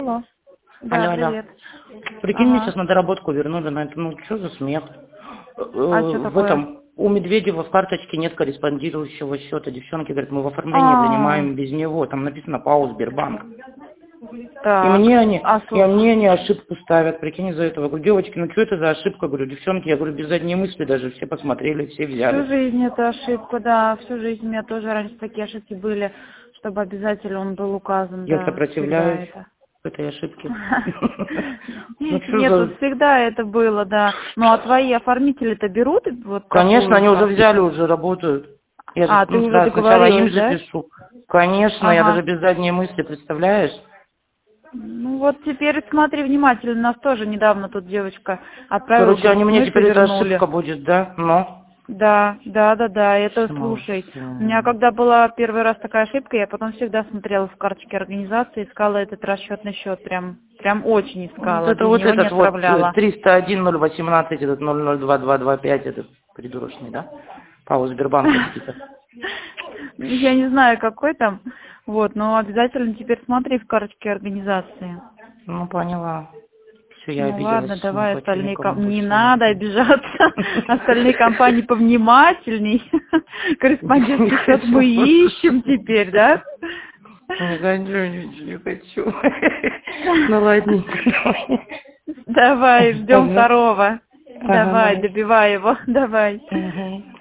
Алло. Да, Алло, алло. привет. Прикинь, мне Ага. сейчас на доработку вернули на это. Ну, что за смех? А что В такое? этом, у Медведева в карточке нет корреспондирующего счета. Девчонки говорят, мы в оформлении А, принимаем без него. Там написано ПАО Сбербанк. И так. мне они, А, ошибку ставят, прикинь, из-за этого. Говорю, девочки, ну что это за ошибка? Говорю, девчонки, я говорю, без задней мысли даже все посмотрели, все всю взяли. жизнь это ошибка, да. Всю жизнь у меня тоже раньше такие ошибки были, чтобы обязательно он был указан, Я да. Всегда сопротивляюсь это. этой ошибке. Ну что Нет, тут за... всегда это было, да. Ну, а твои оформители-то берут вот Конечно, такую они уже взяли, карточку? уже работают. Я же, А, ты уже да, сначала им договорилась, же да? пишу. Конечно, я Ага. даже без задней мысли, представляешь? Ну вот теперь смотри внимательно, нас тоже недавно тут девочка отправила Короче, без они мне смс и теперь эта вернули. ошибка будет, да? Но. Да, да, да, да, это слушай. У меня Молодцы. когда была первый раз такая ошибка, я потом всегда смотрела в карточке организации, искала этот расчетный счет, прям очень Вот искала, это без вот него не этот вот отправляла. 301-018, этот 002-225, этот придурочный, да? Павел Сбербанковский-то. Я не знаю, какой там, вот, но обязательно теперь смотри в карточке организации. Ну, поняла. Все, я Ну ладно, обиделась, не давай хочу остальные никому не больше надо ничего. обижаться. Остальные компании повнимательней. Не Корреспондентский счет мы хочу. ищем теперь, да? Не хочу, не хочу. Ну, ладненько, давай. Давай, ждем Ага. второго. Ага, Давай, давай. добивай его. Давай. Угу.